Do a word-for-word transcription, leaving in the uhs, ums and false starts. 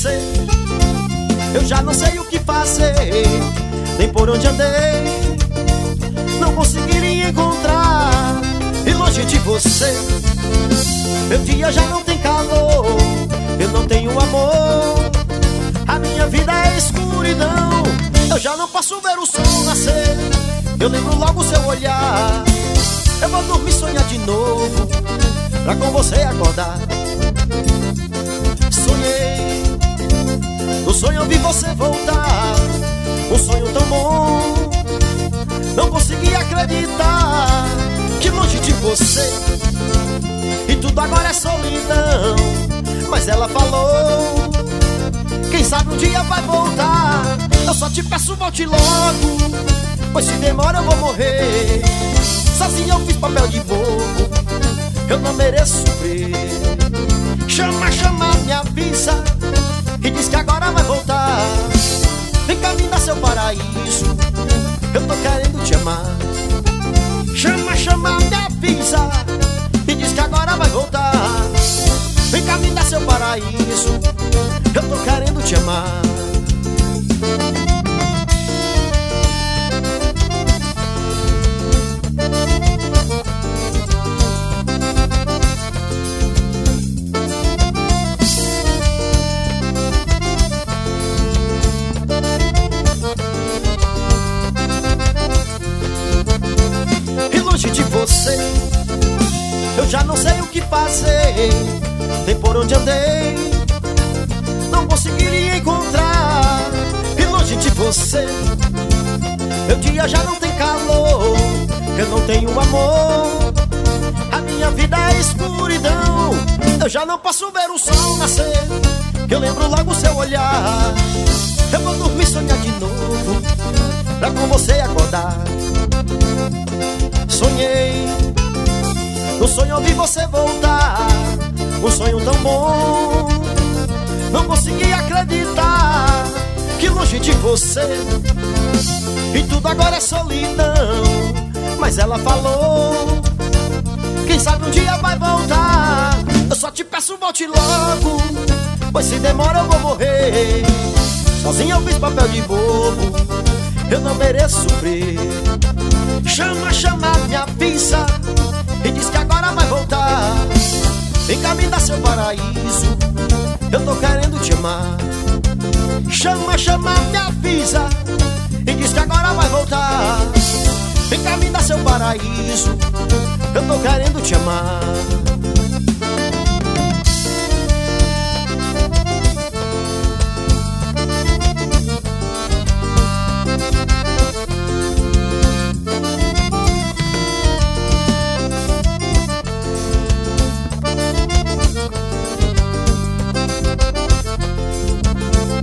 você, eu já não sei o que fazer, nem por onde andei, não conseguiria encontrar. E longe de você, meu dia já não tem calor, eu não tenho amor, a minha vida é escuridão. Eu já não posso ver o sol nascer, eu lembro logo o seu olhar. Eu vou dormir, sonhar de novo, pra com você acordar. Sonhei, no sonho eu vi você voltar, um sonho tão bom, não consegui acreditar que longe de você, e tudo agora é solidão. Mas ela falou, quem sabe um dia vai voltar. Eu só te peço, volte logo, pois se demora eu vou morrer. Sozinho eu fiz papel de bobo, eu não mereço sofrer. Chama, chama, me avisa, e diz que agora vai voltar. Vem cá, me dá seu paraíso, eu tô querendo te amar. Chama, chama, me avisa, e diz que agora vai voltar. Vem cá, me dá seu paraíso, eu tô querendo te amar. E longe de você, eu já não sei o que fazer, nem por onde andei, não conseguiria encontrar. E longe de você, meu dia já não tem calor, eu não tenho amor, a minha vida é escuridão. Eu já não posso ver o sol nascer, que eu lembro logo o seu olhar. Eu vou dormir, sonhar de novo, pra com você acordar. Sonhei, no sonho eu vi você voltar, um sonho tão bom, não consegui acreditar que longe de você, e tudo agora é solidão. Mas ela falou, quem sabe um dia vai voltar. Eu só te peço, volte logo, pois se demora eu vou morrer. Sozinho eu fiz papel de bobo, eu não mereço sofrer. Chama, chama, me avisa, e diz que agora vai voltar. Vem cá, me dá seu paraíso, eu tô querendo te amar. Chama, chama, me avisa, e diz que agora vai voltar. Vem cá, me dá seu paraíso, eu tô querendo te amar.